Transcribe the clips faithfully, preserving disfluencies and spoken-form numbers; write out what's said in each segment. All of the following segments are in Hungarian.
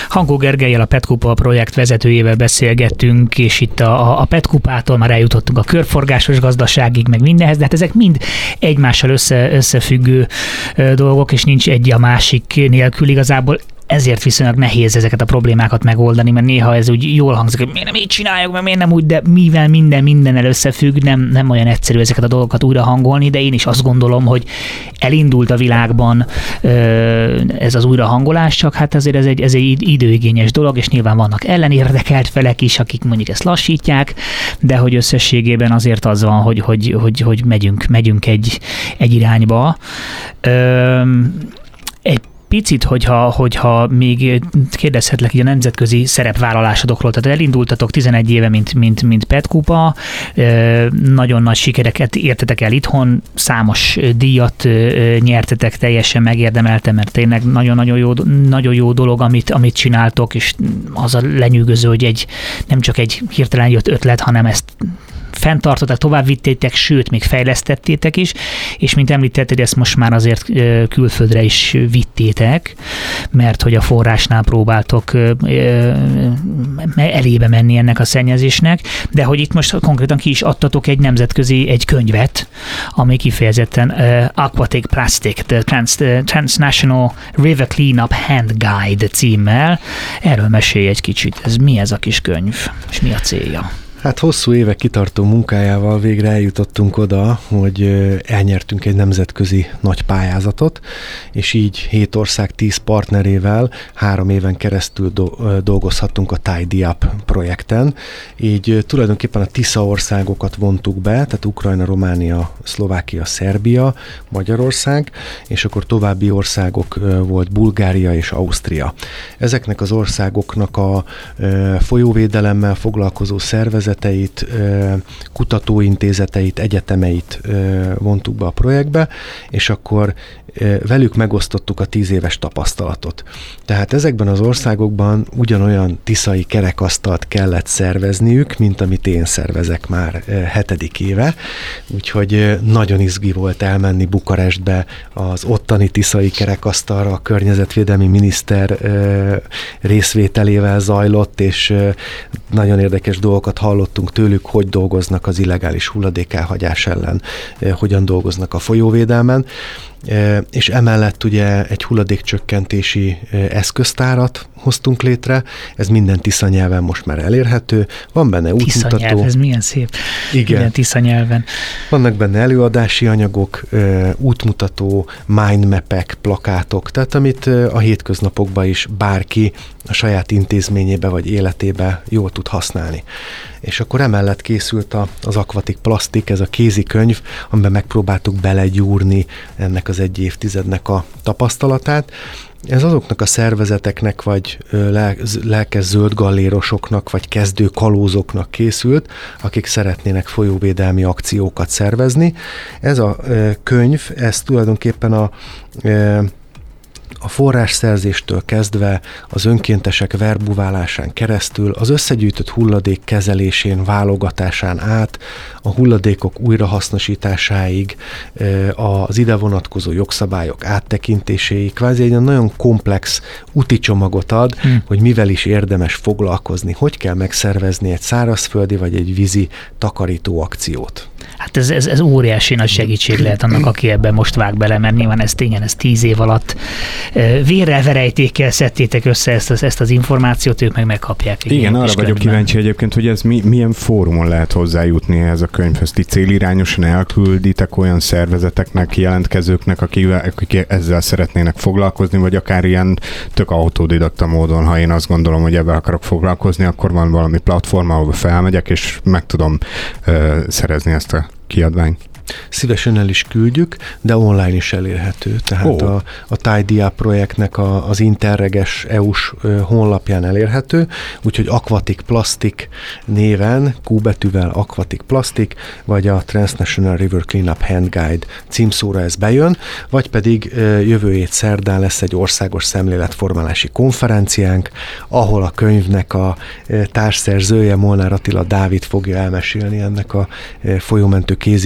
Hankó Gergellyel, a Petkupa projekt vezetőjével beszélgettünk, és itt a, a Petkupától már eljutottunk a körforgásos gazdaságig, meg mindenhez, de hát ezek mind egymással össze, összefüggő dolgok, és nincs egy a másik nélkül igazából. Ezért viszonylag nehéz ezeket a problémákat megoldani, mert néha ez úgy jól hangzik, hogy miért nem így csináljuk, mert miért nem úgy, de mivel minden mindennel összefügg, nem, nem olyan egyszerű ezeket a dolgokat újra hangolni, de én is azt gondolom, hogy elindult a világban ez az újrahangolás, csak hát azért ez egy, ez egy időigényes dolog, és nyilván vannak ellenérdekelt felek is, akik mondjuk ezt lassítják, de hogy összességében azért az van, hogy, hogy, hogy, hogy megyünk, megyünk egy, egy irányba. Egy picit, hogyha, hogyha még kérdezhetlek így a nemzetközi szerepvállalásodokról, tehát elindultatok tizenegy éve, mint, mint, mint Petkupa, nagyon nagy sikereket értetek el itthon, számos díjat nyertetek, teljesen megérdemelte, mert tényleg nagyon-nagyon jó, nagyon jó dolog, amit, amit csináltok, és az a lenyűgöző, hogy egy, nem csak egy hirtelen jött ötlet, hanem ezt fenntartották, tovább vittétek, sőt, még fejlesztettétek is, és mint említetted, ezt most már azért külföldre is vittétek, mert hogy a forrásnál próbáltok elébe menni ennek a szennyezésnek, de hogy itt most konkrétan ki is adtatok egy nemzetközi, egy könyvet, ami kifejezetten Aquatic Plastic, the Trans, Transnational River Cleanup Hand Guide címmel. Erről mesélj egy kicsit. Ez mi ez a kis könyv, és mi a célja? Hát hosszú évek kitartó munkájával végre eljutottunk oda, hogy elnyertünk egy nemzetközi nagy pályázatot, és így hét ország tíz partnerével három éven keresztül do- dolgozhattunk a Tidy Up projekten. Így tulajdonképpen a Tisza országokat vontuk be, tehát Ukrajna, Románia, Szlovákia, Szerbia, Magyarország, és akkor további országok volt Bulgária és Ausztria. Ezeknek az országoknak a folyóvédelemmel foglalkozó szervezet kutatóintézeteit, egyetemeit vontuk be a projektbe, és akkor velük megosztottuk a tíz éves tapasztalatot. Tehát ezekben az országokban ugyanolyan tiszai kerekasztalt kellett szervezniük, mint amit én szervezek már hetedik éve, úgyhogy nagyon izgi volt elmenni Bukarestbe az ottani tiszai kerekasztalra, a környezetvédelmi miniszter részvételével zajlott, és nagyon érdekes dolgokat hallottunk tőlük, hogy dolgoznak az illegális hulladékelhagyás ellen, hogyan dolgoznak a folyóvédelmen, és emellett ugye egy hulladékcsökkentési eszköztárat hoztunk létre, ez minden Tisza nyelven most már elérhető, van benne útmutató. Tisza nyelv, ez milyen szép. Igen. Minden Tisza nyelven. Vannak benne előadási anyagok, útmutató, mindmapek, plakátok, tehát amit a hétköznapokban is bárki a saját intézményébe vagy életébe jól tud használni. És akkor emellett készült a, az Aquatic Plastic, ez a kézikönyv, amiben megpróbáltuk belegyúrni ennek az egy évtizednek a tapasztalatát. Ez azoknak a szervezeteknek, vagy lelkes zöldgallérosoknak, vagy kezdő kalózoknak készült, akik szeretnének folyóvédelmi akciókat szervezni. Ez a könyv, ez tulajdonképpen a a forrásszerzéstől kezdve az önkéntesek verbuválásán keresztül, az összegyűjtött hulladék kezelésén, válogatásán át, a hulladékok újrahasznosításáig, az ide vonatkozó jogszabályok áttekintéséig, kvázi egy nagyon komplex úti csomagot ad, hmm. hogy mivel is érdemes foglalkozni, hogy kell megszervezni egy szárazföldi vagy egy vízi takarító akciót. Hát ez, ez, ez óriási nagy segítség lehet annak, aki ebben most vág bele, mert nyilván ez tényleg ez tíz év alatt vérrel, verejtékkel szedtétek össze ezt az, ezt az információt, ők meg megkapják. Igen, arra vagyok könyvben. Kíváncsi egyébként, hogy ez mi, milyen fórumon lehet hozzájutni ehhez a könyvhöz. Ti célirányosan elkülditek olyan szervezeteknek, jelentkezőknek, akik, akik ezzel szeretnének foglalkozni, vagy akár ilyen tök autodidakta módon, ha én azt gondolom, hogy ebben akarok foglalkozni, akkor van valami platform, ahol felmegyek, és meg tudom uh, szerezni ezt a kiadványt. Szívesen el is küldjük, de online is elérhető. Tehát oh. a, a Tidy Up projektnek a, az interreges é u-s honlapján elérhető, úgyhogy Aquatic Plastic néven, Q betűvel Aquatic Plastic, vagy a Transnational River Cleanup Hand Guide címszóra ez bejön, vagy pedig jövő hét szerdán lesz egy országos szemléletformálási konferenciánk, ahol a könyvnek a társszerzője, Molnár Attila Dávid fogja elmesélni ennek a folyómentő kézikönyvnek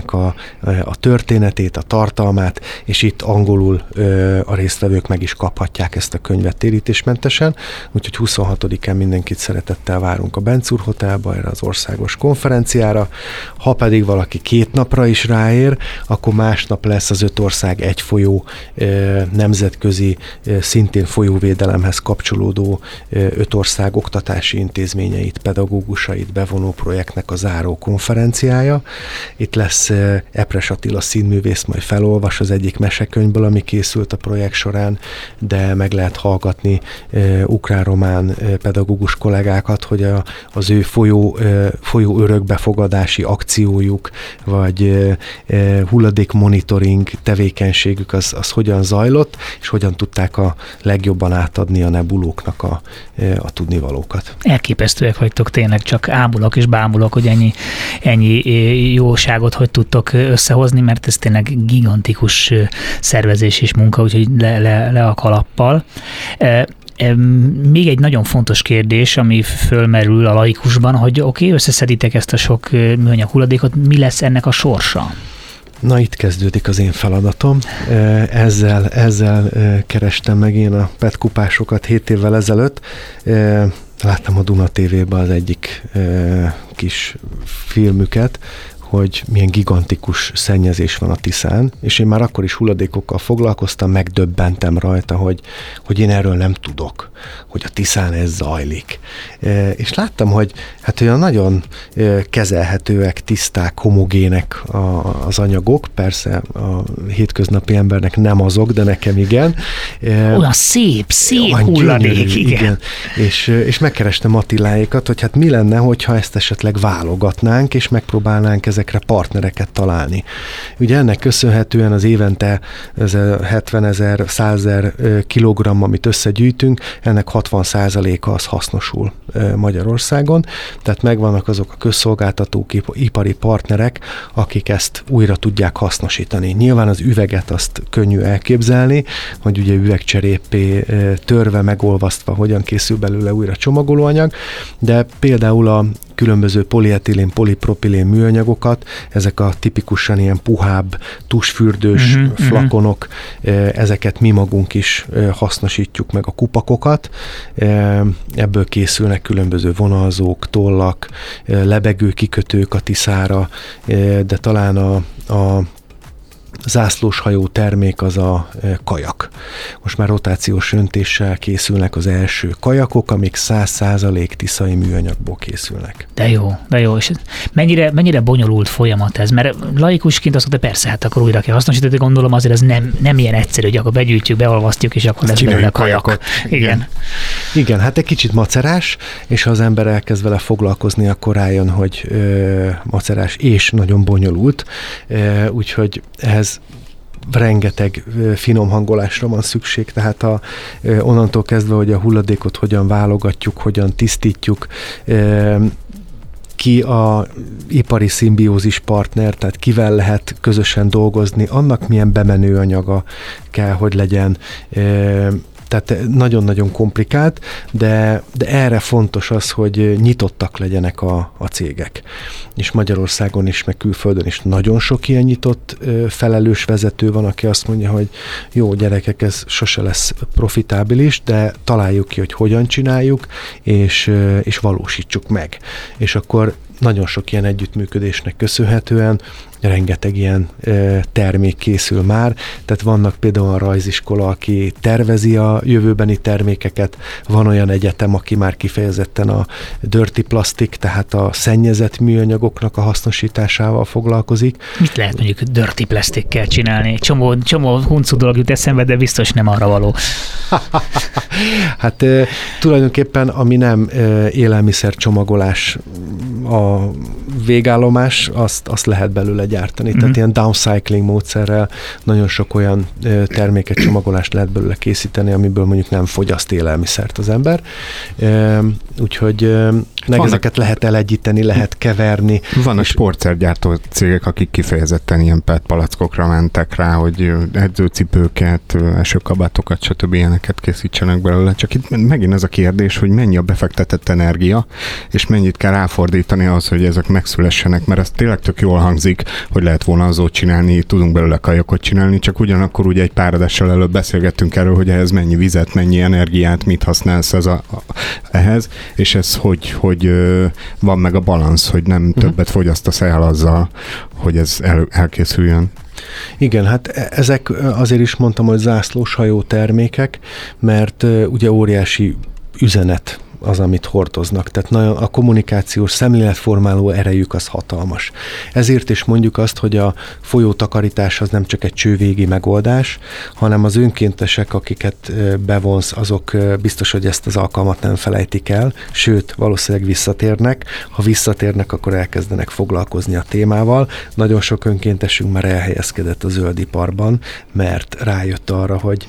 ennek a, a történetét, a tartalmát, és itt angolul a résztvevők meg is kaphatják ezt a könyvet térítésmentesen, úgyhogy huszonhatodikán mindenkit szeretettel várunk a Bencúr Hotelba, erre az országos konferenciára. Ha pedig valaki két napra is ráér, akkor másnap lesz az öt ország egy folyó nemzetközi, szintén folyóvédelemhez kapcsolódó öt ország oktatási intézményeit, pedagógusait bevonó projektnek a záró konferenciája. Itt lesz Epres Attila színművész, majd felolvas az egyik mesekönyvből, ami készült a projekt során, de meg lehet hallgatni ukrán-román pedagógus kollégákat, hogy a, az ő folyó, folyó örökbefogadási akciójuk, vagy hulladék monitoring tevékenységük az, az hogyan zajlott, és hogyan tudták a legjobban átadni a nebulóknak a, a tudnivalókat. Elképesztőek vagytok tényleg, csak ámulok és bámulok, hogy ennyi, ennyi jóságot hogy tudtok összehozni, mert ez tényleg gigantikus szervezés és munka, úgyhogy le, le, le a kalappal. Még egy nagyon fontos kérdés, ami fölmerül a laikusban, hogy oké, okay, összeszeditek ezt a sok műanyag hulladékot, mi lesz ennek a sorsa? Na, itt kezdődik az én feladatom. Ezzel, ezzel kerestem meg én a petkupásokat hét évvel ezelőtt. Láttam a Duna té vében az egyik kis filmüket, hogy milyen gigantikus szennyezés van a Tiszán, és én már akkor is hulladékokkal foglalkoztam, megdöbbentem rajta, hogy, hogy én erről nem tudok, hogy a Tiszán ez zajlik. E, és láttam, hogy hát olyan nagyon e, kezelhetőek, tiszták, homogének a, az anyagok, persze a hétköznapi embernek nem azok, de nekem igen. E, olyan szép, szép hulladék, gyönyörű, igen. igen. És, és megkerestem Attiláékat, hogy hát mi lenne, hogyha ezt esetleg válogatnánk, és megpróbálnánk ezekre partnereket találni. Ugye ennek köszönhetően az évente hetvenezer, százezer kilogramm, amit összegyűjtünk, ennek hatvan százaléka az hasznosul Magyarországon, tehát megvannak azok a közszolgáltatók, ipari partnerek, akik ezt újra tudják hasznosítani. Nyilván az üveget azt könnyű elképzelni, hogy ugye üvegcserépé törve, megolvasztva, hogyan készül belőle újra csomagolóanyag, de például a különböző polietilén, polipropilén műanyagokat, ezek a tipikusan ilyen puhább, tusfürdős uh-huh, flakonok, uh-huh. ezeket mi magunk is hasznosítjuk, meg a kupakokat. Ebből készülnek különböző vonalzók, tollak, lebegő kikötők a Tiszára, de talán a, a zászlóshajó termék az a kajak. Most már rotációs öntéssel készülnek az első kajakok, amik száz százalék tiszai műanyagból készülnek. De jó, de jó. És mennyire, mennyire bonyolult folyamat ez? Mert laikusként azt mondta, persze, hát akkor újra kell hasznosítani, de gondolom azért ez nem, nem ilyen egyszerű, hogy akkor begyűjtjük, beolvasztjuk, és akkor lesz belőle kajak. Igen. Igen. Igen, hát egy kicsit macerás, és ha az ember elkezd vele foglalkozni, akkor rájön, hogy ö, macerás és nagyon bonyolult, ö, úgyhogy ehhez rengeteg finom hangolásra van szükség, tehát a, onnantól kezdve, hogy a hulladékot hogyan válogatjuk, hogyan tisztítjuk, ki a ipari szimbiózis partner, tehát kivel lehet közösen dolgozni, annak milyen bemenő anyaga kell, hogy legyen. Tehát nagyon-nagyon komplikált, de, de erre fontos az, hogy nyitottak legyenek a, a cégek. És Magyarországon is, meg külföldön is nagyon sok ilyen nyitott felelős vezető van, aki azt mondja, hogy jó, gyerekek, ez sose lesz profitábilis, de találjuk ki, hogy hogyan csináljuk, és, és valósítsuk meg. És akkor nagyon sok ilyen együttműködésnek köszönhetően rengeteg ilyen e, termék készül már, tehát vannak például a rajziskola, aki tervezi a jövőbeni termékeket, van olyan egyetem, aki már kifejezetten a dirty plastic, tehát a szennyezett műanyagoknak a hasznosításával foglalkozik. Mit lehet mondjuk dirty plastickel csinálni? Csomó, csomó huncu dolog jut eszembe, de biztos nem arra való. Hát e, tulajdonképpen, ami nem e, élelmiszer csomagolás a végállomás, azt, azt lehet belőle gyártani. Mm-hmm. Tehát ilyen downcycling módszerrel nagyon sok olyan ö, terméket, csomagolást lehet belőle készíteni, amiből mondjuk nem fogyaszt élelmiszert az ember. Ö, úgyhogy ö, meg ezeket lehet elegyíteni, lehet keverni. Vannak sportszergyártó cégek, akik kifejezetten ilyen pé é té palackokra mentek rá, hogy edzőcipőket, esőkabátokat, stb. Ilyeneket készítsenek belőle. Csak itt megint ez a kérdés, hogy mennyi a befektetett energia, és mennyit kell ráfordítani az, hogy ezek megszülessenek, mert ez tényleg tök jól hangzik, hogy lehet vonalzót csinálni, tudunk belőle kajakot csinálni, csak ugyanakkor ugye egy pár adással előbb beszélgettünk erről, hogy ehhez mennyi vizet, mennyi energiát, mit használsz ez a, a, ehhez, és ez hogy, hogy van meg a balansz, hogy nem uh-huh. többet fogyasztasz el azzal, hogy ez el, elkészüljön. Igen, hát ezek azért is mondtam, hogy zászlóshajó termékek, mert ugye óriási üzenet az, amit hordoznak. Tehát nagyon a kommunikációs szemléletformáló erejük az hatalmas. Ezért is mondjuk azt, hogy a folyótakarítás az nem csak egy csővégi megoldás, hanem az önkéntesek, akiket bevonsz, azok biztos, hogy ezt az alkalmat nem felejtik el, sőt, valószínűleg visszatérnek. Ha visszatérnek, akkor elkezdenek foglalkozni a témával. Nagyon sok önkéntesünk már elhelyezkedett a zöldiparban, mert rájött arra, hogy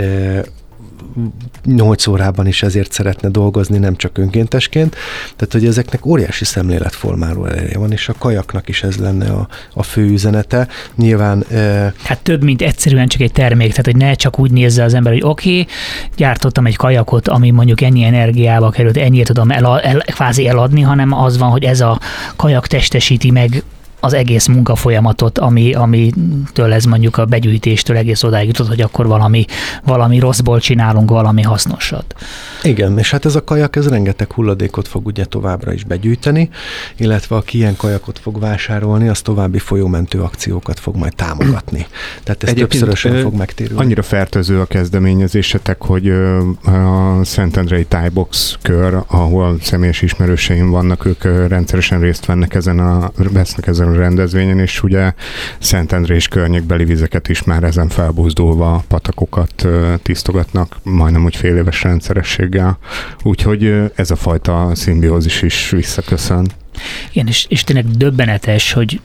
nyolc órában is ezért szeretne dolgozni, nem csak önkéntesként. Tehát, hogy ezeknek óriási szemléletformáló ereje van, és a kajaknak is ez lenne a, a fő üzenete. Nyilván... E... Hát több, mint egyszerűen csak egy termék, tehát, hogy ne csak úgy nézze az ember, hogy oké, okay, gyártottam egy kajakot, ami mondjuk ennyi energiába került, ennyit tudom el, el, kvázi eladni, hanem az van, hogy ez a kajak testesíti meg az egész munkafolyamatot, ami, amitől ez mondjuk a begyűjtéstől egész odáig jutott, hogy akkor valami, valami rosszból csinálunk valami hasznosat. Igen, és hát ez a kajak, ez rengeteg hulladékot fog ugye továbbra is begyűjteni, illetve aki ilyen kajakot fog vásárolni, az további folyómentő akciókat fog majd támogatni. Tehát ez egyébként többszörösen fog megtérülni. Annyira fertőző a kezdeményezésetek, hogy a Szentendrei Thai-box kör, ahol személyes ismerőseim vannak, ők rendszeresen részt vennek ezen a, vesznek ezen a rendezvényen, és ugye Szentendre és környékbeli vizeket is már ezen felbuzdulva patakokat tisztogatnak, majdnem úgy fél éves rendszerességgel. Úgyhogy ez a fajta szimbiózis is visszaköszön. Igen, és, és tényleg döbbenetes, hogy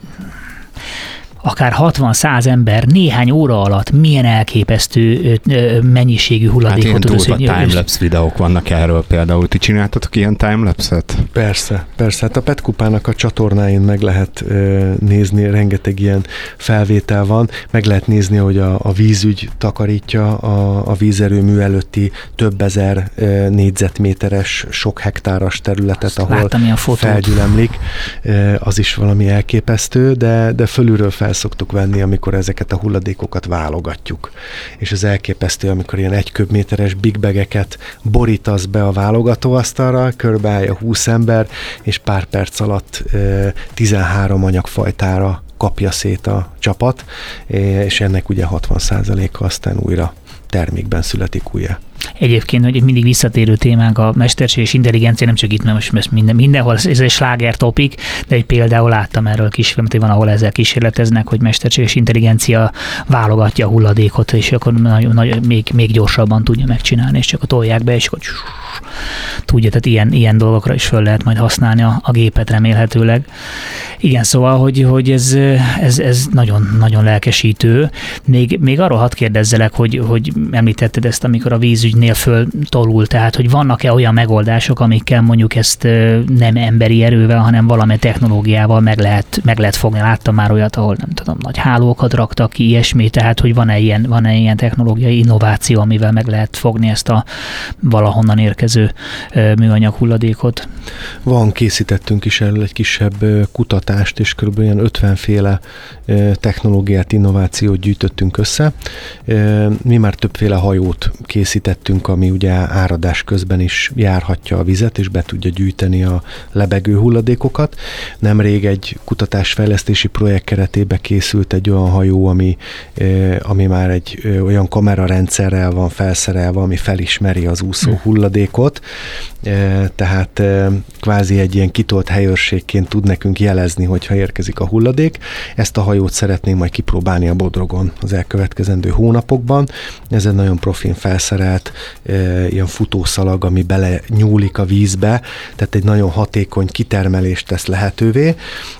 akár hatvan-száz ember néhány óra alatt milyen elképesztő mennyiségű hulladékot hát tud össze. Hát timelapse videók vannak erről például. Ti csináltatok ilyen timelapse-et? Persze, persze. Hát a Petkupának a csatornáin meg lehet uh, nézni, rengeteg ilyen felvétel van, meg lehet nézni, hogy a, a vízügy takarítja a, a vízerőmű előtti több ezer uh, négyzetméteres, sok hektáros területet, ahol felgyülemlik. Uh, az is valami elképesztő, de, de fölülről fel szoktuk venni, amikor ezeket a hulladékokat válogatjuk. És az elképesztő, amikor ilyen egy köbméteres big bageket borítasz be a válogatóasztalra, körbeállja húsz ember, és pár perc alatt e, tizenhárom anyagfajtára kapja szét a csapat, és ennek ugye hatvan százaléka aztán újra termékben születik újra. Egyébként, hogy mindig visszatérő témánk a mesterséges intelligencia, nem csak itt, mert most minden, mindenhol ez egy sláger topik, de egy például láttam erről kísérletet, hogy van, ahol ezzel kísérleteznek, hogy mesterséges intelligencia válogatja a hulladékot, és akkor nagyon, nagyon, még, még gyorsabban tudja megcsinálni, és csak a tolják be, és akkor tudja, tehát ilyen, ilyen dolgokra is föl lehet majd használni a, a gépet remélhetőleg. Igen, szóval, hogy, hogy ez, ez, ez nagyon, nagyon lelkesítő. Még, még arról hadd kérdezzelek, hogy, hogy említetted ezt, amikor a vízügynél föltolul, tehát, hogy vannak-e olyan megoldások, amikkel mondjuk ezt nem emberi erővel, hanem valami technológiával meg lehet, meg lehet fogni. Láttam már olyat, ahol nem tudom, nagy hálókat raktak ki, ilyesmi, tehát, hogy van-e ilyen, van-e ilyen technológiai innováció, amivel meg lehet fogni ezt a valahonnan érkező műanyag hulladékot? Van, készítettünk is erről egy kisebb kutatást, és kb. Ilyen ötvenféle technológiát, innovációt gyűjtöttünk össze. Mi már többféle hajót készítettünk, ami ugye áradás közben is járhatja a vizet, és be tudja gyűjteni a lebegő hulladékokat. Nemrég egy kutatásfejlesztési projekt keretében készült egy olyan hajó, ami, ami már egy olyan kamerarendszerrel van felszerelve, ami felismeri az úszó hulladékot, tehát kvázi egy ilyen kitolt helyőrségként tud nekünk jelezni, hogyha érkezik a hulladék. Ezt a hajót szeretnénk majd kipróbálni a Bodrogon az elkövetkezendő hónapokban. Ez egy nagyon profin felszerelt ilyen futószalag, ami bele nyúlik a vízbe, tehát egy nagyon hatékony kitermelést tesz lehetővé,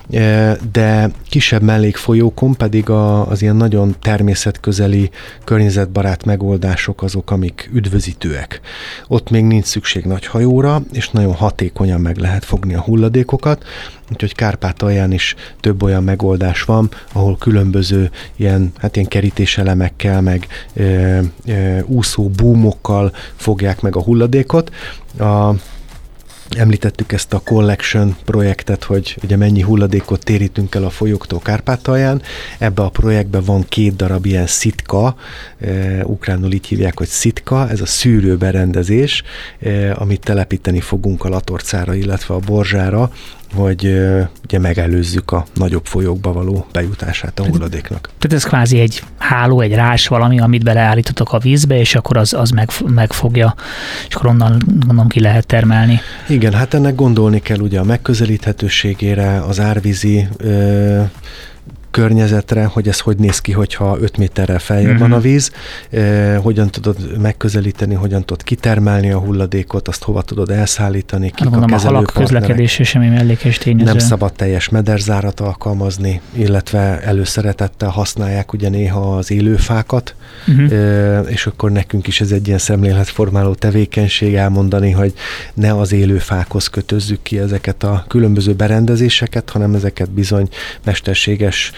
de kisebb mellékfolyókon pedig az ilyen nagyon természetközeli, környezetbarát megoldások azok, amik üdvözítőek. Ott még nincs szükség nagy hajóra, és nagyon hatékonyan meg lehet fogni a hulladékokat, úgyhogy Kárpátalján is több olyan megoldás van, ahol különböző ilyen, hát ilyen kerítéselemekkel, meg e, e, úszó búmokkal fogják meg a hulladékot. A Említettük ezt a Collection projektet, hogy ugye mennyi hulladékot térítünk el a folyóktól Kárpátalján. Ebbe a projektben van két darab ilyen szitka, e, ukránul így hívják, hogy szitka, ez a szűrőberendezés, e, amit telepíteni fogunk a Latorcára, illetve a Borzsára, hogy e, ugye megelőzzük a nagyobb folyókba való bejutását a hulladéknak. Tehát ez kvázi egy háló, egy rás valami, amit beleállítotok a vízbe, és akkor az, az meg, megfogja, és akkor onnan gondolom ki lehet termelni. Igen, hát ennek gondolni kell ugye a megközelíthetőségére, az árvízi ö, környezetre, hogy ez hogy néz ki, hogyha öt méterrel feljebb uh-huh. van a víz, eh, hogyan tudod megközelíteni, hogyan tudod kitermelni a hulladékot, azt hova tudod elszállítani, kik hát, a kezelőpartnerek. A halak közlekedése semmi mellékes tényező. Nem szabad teljes mederzárat alkalmazni, illetve előszeretettel használják ugye néha az élőfákat, uh-huh. eh, és akkor nekünk is ez egy ilyen szemléletformáló tevékenység elmondani, hogy ne az élőfákhoz kötözzük ki ezeket a különböző berendezéseket, hanem ezeket bizony mesterséges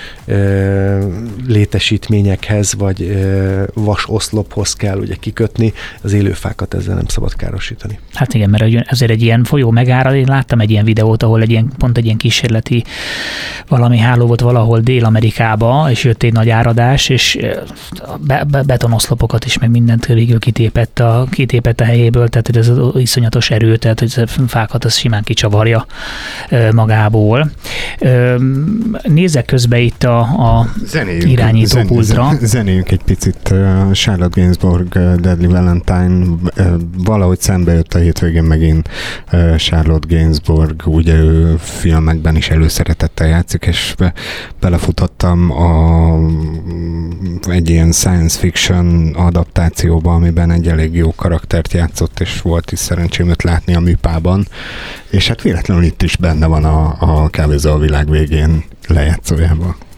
létesítményekhez, vagy vasoszlophoz kell ugye kikötni, az élőfákat ezzel nem szabad károsítani. Hát igen, mert ezért egy ilyen folyó megárad, én láttam egy ilyen videót, ahol egy ilyen, pont egy ilyen kísérleti valami háló volt valahol Dél-Amerikába, és jött egy nagy áradás, és be, be, betonoszlopokat is, meg mindent végül kitépett a, kitépett a helyéből, tehát ez az iszonyatos erő, tehát hogy a fákat az simán kicsavarja magából. Nézzek közben itt a, a irányítópultra. Zen, zenéljünk egy picit. Uh, Charlotte Gainsbourg, uh, Deadly Valentine, uh, valahogy szembe jött a hétvégén megint uh, Charlotte Gainsbourg, ugye ő filmekben is előszeretettel játszik, és be, belefutottam a, egy ilyen science fiction adaptációba, amiben egy elég jó karaktert játszott, és volt is szerencsém őt látni a műpában, és hát véletlenül itt is benne van a, a Kávézó a világ végén lejátszójában.